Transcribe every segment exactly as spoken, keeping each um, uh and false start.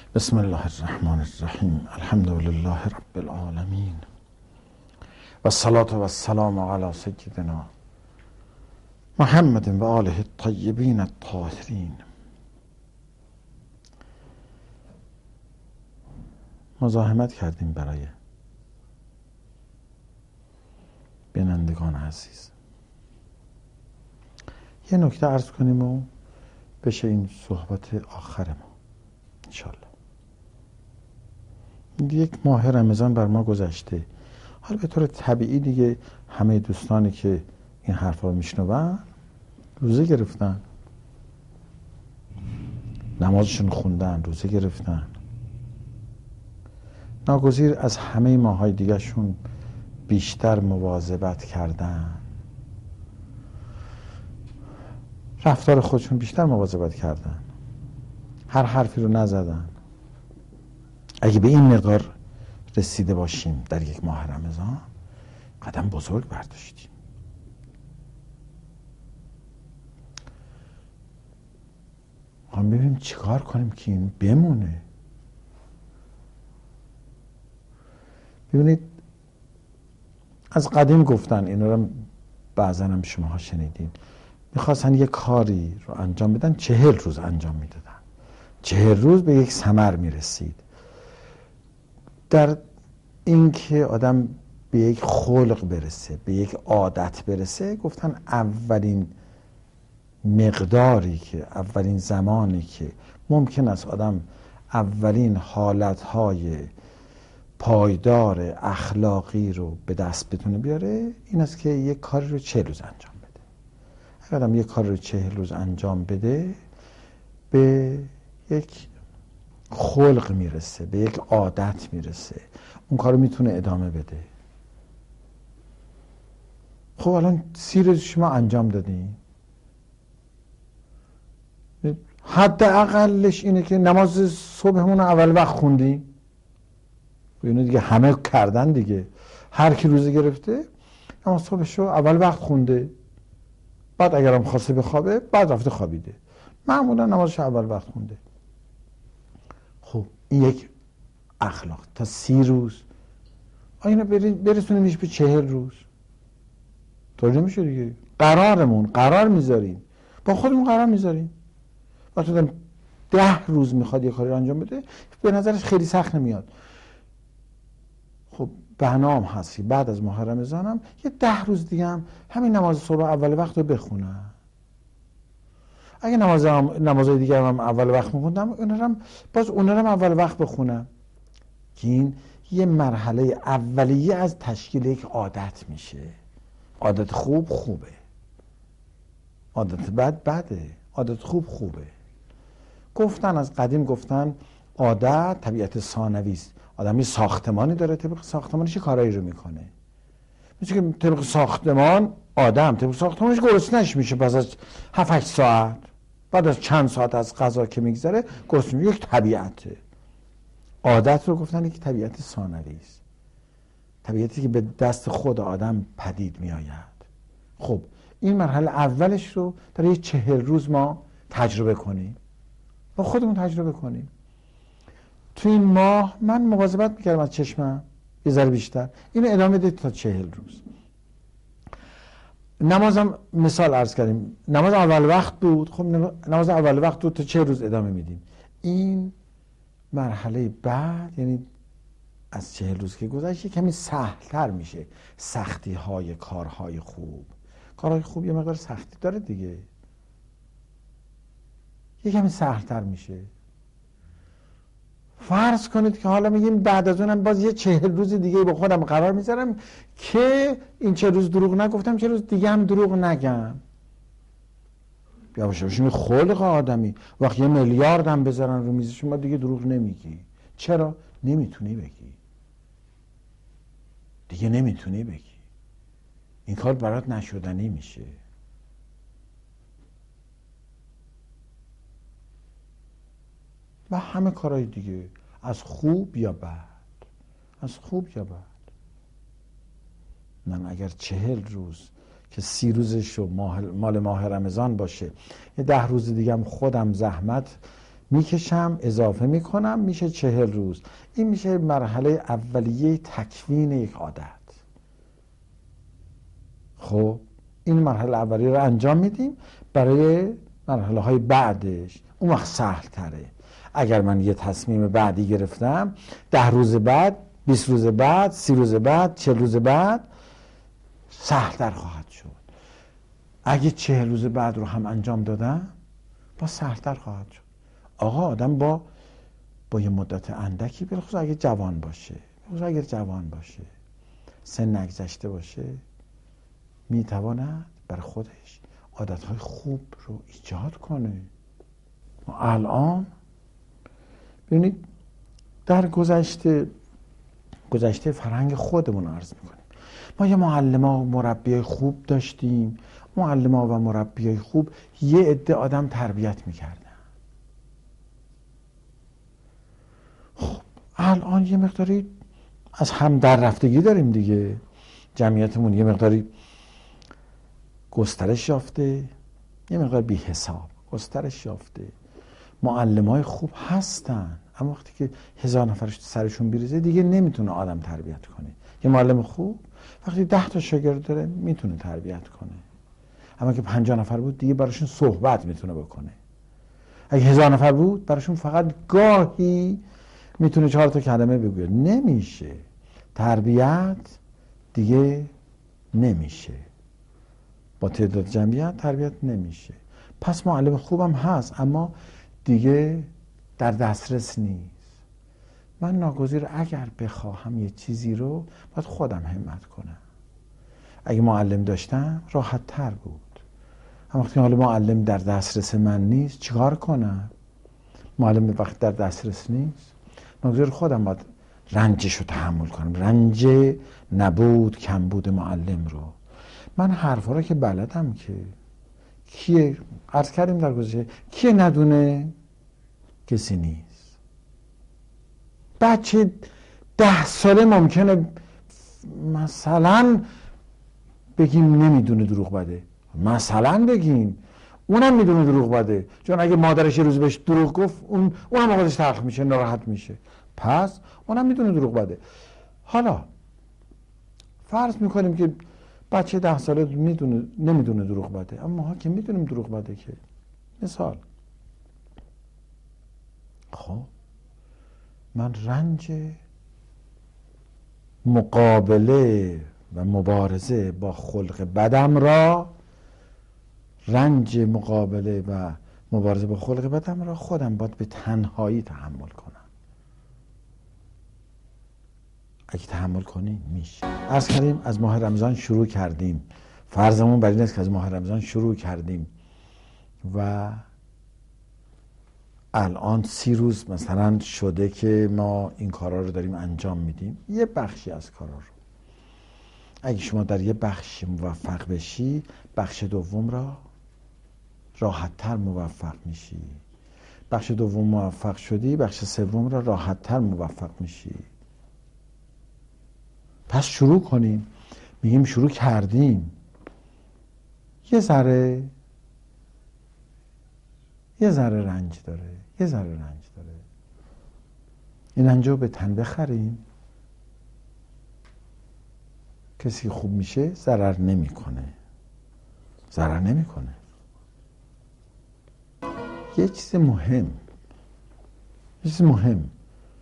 بسم الله الرحمن الرحیم. الحمد لله رب العالمین و الصلاة و السلام علی سیدنا محمد و آله الطیبین الطاهرین. مزاحمت کردیم برای بینندگان عزیز. یه نکته عرض کنیم و بشه این صحبت آخر ما انشالله. یک ماه رمضان بر ما گذشته. حالا به طور طبیعی دیگه همه دوستانی که این حرفا رو میشنون روزه گرفتن، نمازشون خوندن، روزه گرفتن. ناگزیر از همه ماهای دیگه شون بیشتر مواظبت کردن، رفتار خودشون بیشتر مواظبت کردن، هر حرفی رو نزدن. اگه به این مقدار رسیده باشیم در یک ماه رمضان، قدم بزرگ برداشتیم. ما ببینیم چیکار کنیم که این بمونه. ببینید از قدیم گفتن، اینو رو بعضا هم شماها شنیدین، میخواستن یک کاری رو انجام بدن، چهل روز انجام میدادن، چهل روز به یک ثمر میرسید. در اینکه آدم به یک خلق برسه، به یک عادت برسه، گفتن اولین مقداری که اولین زمانی که ممکن است آدم اولین حالتهای پایدار اخلاقی رو به دست بتونه بیاره، این است که یک کاری رو چهل روز انجام بده. اگر آدم یک کاری رو چهل روز انجام بده، به یک خلق میرسه، به یک عادت میرسه، اون کارو میتونه ادامه بده. خب الان سی روز شما انجام دادین، حد اقلش اینه که نماز صبحمون رو اول وقت خوندیم. اینو دیگه همه کردن دیگه، هر کی روزه گرفته نماز صبحش رو اول وقت خونده، بعد اگرم خواسته بخوابه بعد رفته خوابیده، معمولا نمازش اول وقت خونده. خب این یک اخلاق. تا سی روز آینه برسونیمش به چهل روز، طوری نمیشه دیگه. قرارمون قرار میذاریم، با خودمون قرار میذاریم. وقتی آدم ده روز میخواد یه کاری رو انجام بده، به نظرش خیلی سخت نمیاد. خب برنامه هستی بعد از ماه رمضان هم یه ده روز دیگه هم همین نماز صبح اول وقت رو بخونم. اگه نماز هم نمازهای دیگه هم اول وقت میخوندم، اون هم باز اون هم اول وقت بخونم، که این یه مرحله اولیه از تشکیل یک عادت میشه. عادت خوب خوبه، عادت بد بده، عادت خوب خوبه. گفتن از قدیم گفتن عادت طبیعت ثانوی است. آدم یه ساختمانی داره، طبق ساختمانش یه کارایی رو میکنه. مثل که طبق ساختمان آدم طبق ساختمانش گرسنه‌اش میشه پس از هفت هشت ساعت، بعد از چند ساعت از غذا که میگذره گرسنه. یک طبیعته. عادت رو گفتن یک طبیعت ثانوی است، طبیعتی که به دست خود آدم پدید میآید. خب این مرحله اولش رو در یک چهل روز ما تجربه کنیم، با خودمون تجربه کنیم. تو این ماه من مواظبت میکردم از چشمم یه ذره بیشتر، اینو ادامه بدید تا چهل روز. نمازم مثال عرض کردیم، نماز اول وقت بود، خب نماز اول وقت بود تا چهل روز ادامه میدیم. این مرحله بعد، یعنی از چهل روز که گذشت، کمی سهل‌تر میشه. سختی های کارهای خوب، کارهای خوب یه مقدار سختی داره دیگه، یه کمی سهل‌تر میشه. فرض کنید که حالا میگیم بعد از اونم باز یه چهل روز دیگه با خودم قرار میذارم که این چه روز دروغ نگفتم، چه روز دیگه هم دروغ نگم. بیا باشه باشیم خلق آدمی. وقتی یه میلیارد هم بذارن رو میز شما دیگه دروغ نمیگی. چرا؟ نمیتونی بگی دیگه، نمیتونی بگی. این کار برات نشدنی میشه. و همه کارهای دیگه، از خوب یا بد، از خوب یا بد. من اگر چهل روز که سی روزش رو مال ماه رمضان باشه، یه ده روز دیگه هم خودم زحمت میکشم اضافه میکنم میشه چهل روز. این میشه مرحله اولیه تکوین یک عادت. خب این مرحله اولیه رو انجام میدیم. برای مرحله های بعدش اون وقت سهل تره. اگر من یه تصمیم بعدی گرفتم ده روز بعد، بیست روز بعد، سی روز بعد، چهل روز بعد سهل تر خواهد شد. اگه چهل روز بعد رو هم انجام دادم با سهل تر خواهد شد. آقا آدم با با یه مدت اندکی، بخصوص اگه جوان باشه، بخصوص اگر جوان باشه، سن نگذشته باشه، میتواند برای خودش عادتهای خوب رو ایجاد کنه. ما الان ببینید در گذشته گذشته فرهنگ خودمون عرض میکنیم، ما یه معلم‌ها و مربیای خوب داشتیم. معلم‌ها و مربیای خوب یه عده آدم تربیت میکردن. خب الان یه مقداری از هم در رفتگی داریم دیگه. جمعیتمون یه مقداری گسترش یافته، یه مقدار بی حساب گسترش یافته. معلم‌های خوب هستن، اما وقتی که هزار نفرش سرشون بریزه دیگه نمیتونه آدم تربیت کنه. یه معلم خوب وقتی ده تا شاگرد داره میتونه تربیت کنه، اما که پنجاه نفر بود دیگه براشون صحبت میتونه بکنه. اگه هزار نفر بود براشون فقط گاهی میتونه چهار تا کلمه بگه. نمیشه. تربیت دیگه نمیشه. با تعداد جمعیت تربیت نمیشه. پس معلم خوبم هست اما دیگه در دسترس نیست. من ناگزیر اگر بخواهم یه چیزی رو باید خودم همت کنم. اگه معلم داشتم راحت تر بود. اما وقتی حالا معلم در دسترس من نیست چیکار کنم؟ معلم وقتی در دسترس نیست ناگزیر خودم باید رنجش رو تحمل کنم. رنج نبود کمبود معلم رو. من حرفا رو که بلدم که کیه عرض کردیم در گذشته، کیه ندونه؟ کسی نیست. بچه ده ساله ممکنه مثلا بگیم نمیدونه دروغ بده، مثلا بگیم اونم میدونه دروغ بده، چون اگه مادرش یه روز بهش دروغ گفت اون اونم خودش تلخ میشه، ناراحت میشه، پس اونم میدونه دروغ بده. حالا فرض میکنیم که بچه ده ساله میدونه نمیدونه دروغ بده، اما ما که میدونیم دروغ بده. که مثال خب من رنج مقابله و مبارزه با خلق بدم را رنج مقابله و مبارزه با خلق بدم را خودم باید به تنهایی تحمل کنم. اگه تحمل کنیم میشه. عرض کردیم از ماه رمضان شروع کردیم. فرضمون بر این است که از ماه رمضان شروع کردیم و الان سی روز مثلا شده که ما این کارا رو داریم انجام میدیم. یه بخشی از کارا رو اگه شما در یه بخش موفق بشی، بخش دوم را راحت‌تر موفق میشی. بخش دوم موفق شدی، بخش سوم را راحت‌تر موفق میشی. پس شروع کنیم. میگیم شروع کردیم. یه ذره یه ذره رنج داره، یه ذره رنج داره. این رنج رو به تن بخریم. کسی خوب میشه ضرر نمیکنه، ضرر نمیکنه. یه چیز مهم یه چیز مهم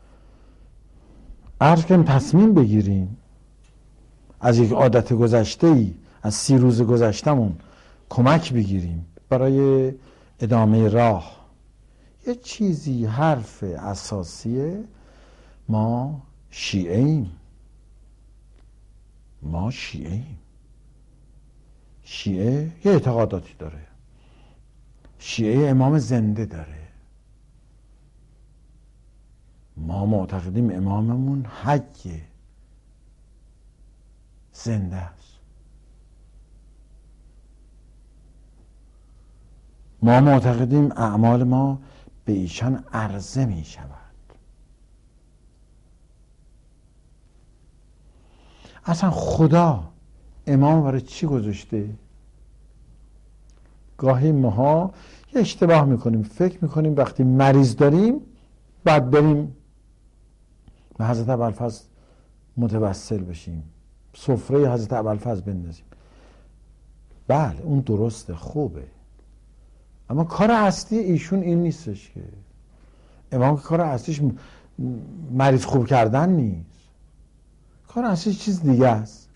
عرض کنیم تصمیم بگیریم از یک عادت گذشته ای، از سی روز گذشتمون کمک بگیریم برای ادامه راه. یه چیزی حرف اساسیه، ما شیعه ایم. ما شیعه ایم. شیعه یه اعتقاداتی داره. شیعه امام زنده داره. ما معتقدیم اماممون حیه، زنده است. ما معتقدیم اعمال ما به ایشان عرضه می شود. اصلا خدا امام برای چی گذاشته؟ گاهی ماها یه اشتباه میکنیم، فکر میکنیم وقتی مریض داریم باید بریم به حضرت ابوالفضل متوسل بشیم، سفره حضرت ابوالفضل بندازیم. بله اون درسته، خوبه، اما کار اصلی ایشون این نیستش که امام کار اصلیش مریض خوب کردن نیست، کار اصلیش چیز دیگه است.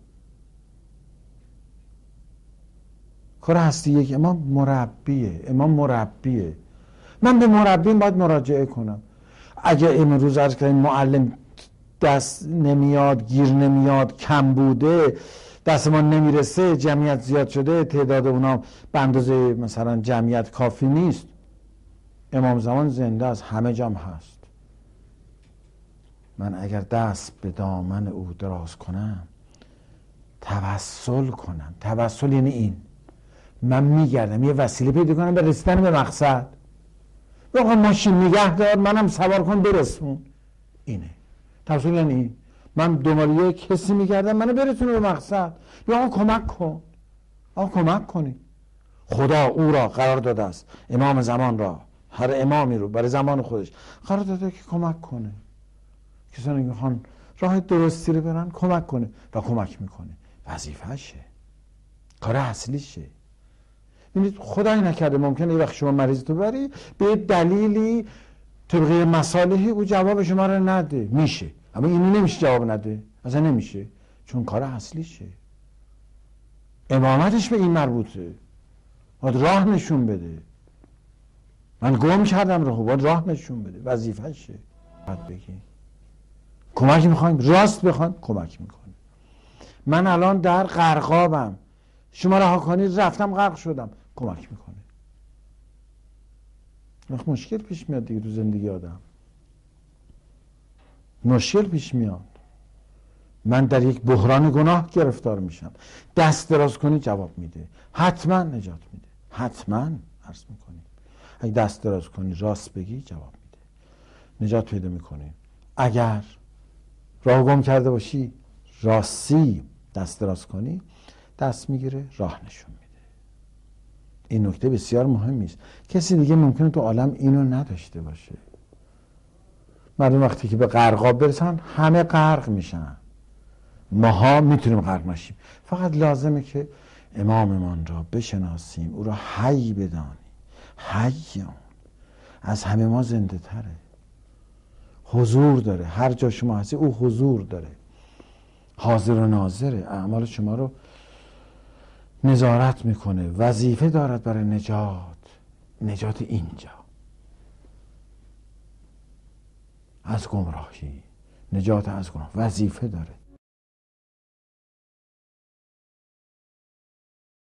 کار اصلی یک امام مربیه، امام مربیه. من به مربیم باید مراجعه کنم. اگه امروز عرض کردیم معلم دست نمیاد، گیر نمیاد، کم بوده، دست ما نمیرسه، جمعیت زیاد شده، تعداد اونا به اندازه مثلا جمعیت کافی نیست، امام زمان زنده است، همه جام هست. من اگر دست به دامن او دراز کنم، توسل کنم، توسل یعنی این، من میگردم یه وسیله پیدا کنم به رسیدن به مقصد. بخوام ماشین نگه دار، منم سوار کن برسون، اینه توسل. یعنی این من دنبال یه کسی میگردم منو برسونه به مقصد. یا آقا کمک کن، آقا کمک کنی. خدا او را قرار داده است، امام زمان را، هر امامی رو برای زمان خودش قرار داده که کمک کنه. کسانی که میخوان راه درستی رو برن کمک کنه و کمک میکنه، وظیفه‌شه، کار اصلیشه. ببینید خدای نکرده ممکنه یه وقت شما مریض تو بری به دلیلی طبقه مصالحی او جواب شما رو نده، میشه، اما اینو نمیشه جواب نده، اصلا نمیشه، چون کار اصلیشه، امامتش به این مربوطه، باید راه نشون بده. من گم کردم راهو، باید راه نشون بده، وظیفه‌شه. باید بگی کمک میخوایم، راست بخوان کمک میکنه. من الان در غرقابم، شما رها کنید، رفتم غرق شدم، کمک میکنه. وقت مشکل پیش میاد دیگه تو زندگی آدم، مشکل پیش میاد. من در یک بحران گناه گرفتار میشم، دست دراز کنی جواب میده، حتما نجات میده، حتما عرض میکنی. اگه دست دراز کنی راست بگی جواب میده، نجات پیدا میکنی. اگر راه گم کرده باشی راستی دست دراز کنی دست میگیره، راه نشون میده. این نکته بسیار مهمی است، کسی دیگه ممکنه تو عالم اینو نداشته باشه. مردم وقتی که به غرقاب برسن همه غرق میشن، ماها میتونیم غرق نشیم، فقط لازمه که اماممان را بشناسیم، او را حی بدانیم. حیون از همه ما زنده تره، حضور داره، هر جا شما هستی او حضور داره، حاضر و ناظره، اعمال شما رو نظارت میکنه، وظیفه دارد برای نجات، نجات اینجا از گمراهی، نجات از گناه، وظیفه داره.